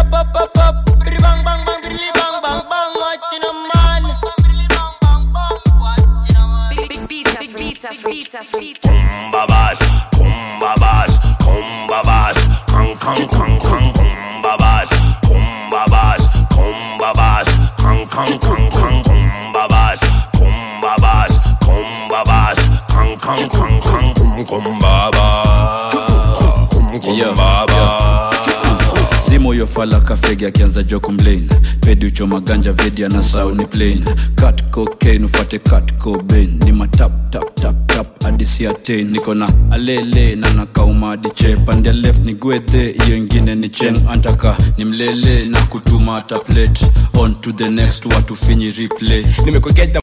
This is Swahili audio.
pop pop pop. Bidi bang bang bang, bidi bang bang bang. Watching a man. Big pizza. Kumbabas, kang kang kang kang. Kumbabas, kang kang kang kang. Kumbabas, kang kang kang kang. Zimo yo fala kafegi akianza jo complain. Pedi uchoma ganja video na sound ni plain. Cut cocaine ufate cut cobain. Ni matap tap tap tap adisi attain. Niko na alele na nakauma adiche. Pande left ni gwethe iyo ingine ni cheng. Antaka ni mlele na kutuma ata plate. On to the next watu finyi replay. Nimekugeta